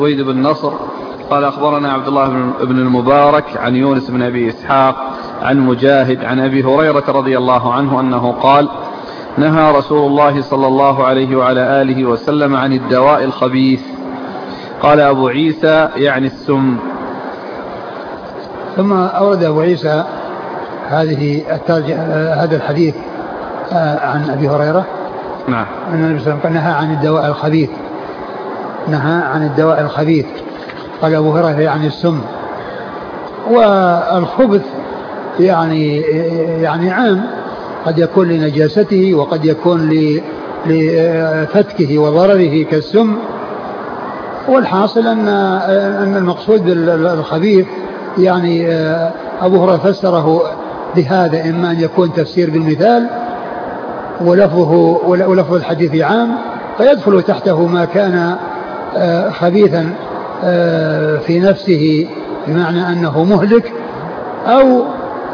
سويد بن نصر قال أخبرنا عبد الله بن المبارك عن يونس بن أبي إسحاق عن مجاهد عن أبي هريرة رضي الله عنه أنه قال: نهى رسول الله صلى الله عليه وعلى آله وسلم عن الدواء الخبيث. قال أبو عيسى يعني السم. ثم أورد أبو عيسى هذا الحديث عن أبي هريرة. نعم. أن النبي صلى الله عليه وسلم نهى عن الدواء الخبيث. نهى عن الدواء الخبيث. قال أبو هريرة يعني السم. والخبث يعني عام، قد يكون لنجاسته وقد يكون لفتكه وضرره كالسم. والحاصل أن المقصود بالخبيث يعني أبو هريرة فسره بهذا، إما أن يكون تفسير بالمثال ولفظ الحديث عام فيدخل تحته ما كان خبيثا في نفسه بمعنى أنه مهلك، أو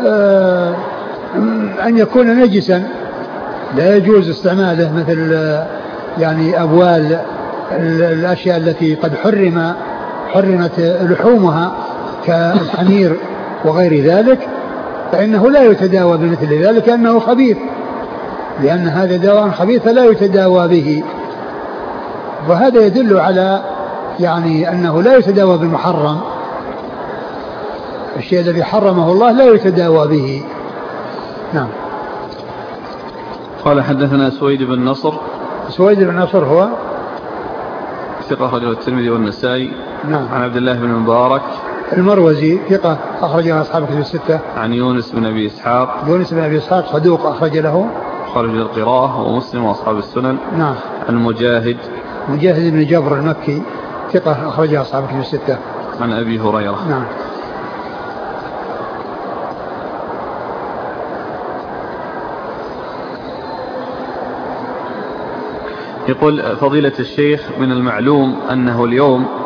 أن يكون نجسا لا يجوز استعماله، مثل يعني أبوال الأشياء التي قد حرمت لحومها كالحمير وغير ذلك، فإنه لا يتداوى بمثل ذلك أنه خبيث، لأن هذا دواء خبيث لا يتداوى به. وهذا يدل على يعني أنه لا يتداوى بالمحرم، الشيء الذي حرمه الله لا يتداوى به. نعم. قال حدثنا سويد بن نصر. سويد بن نصر هو ثقة أخرجه الترمذي والنسائي. نعم. عن عبد الله بن المبارك المروزي ثقة أخرجه أصحاب الكتب الستة. عن يونس بن أبي إسحاق. يونس بن أبي إسحاق صدوق أخرج له خرج القراءة ومسلم وأصحاب السنن. نعم. عن مجاهد بن جبر المكي ثقة أخرجه أصحاب الكتب الستة. عن أبي هريرة. نعم. يقول فضيلة الشيخ: من المعلوم أنه اليوم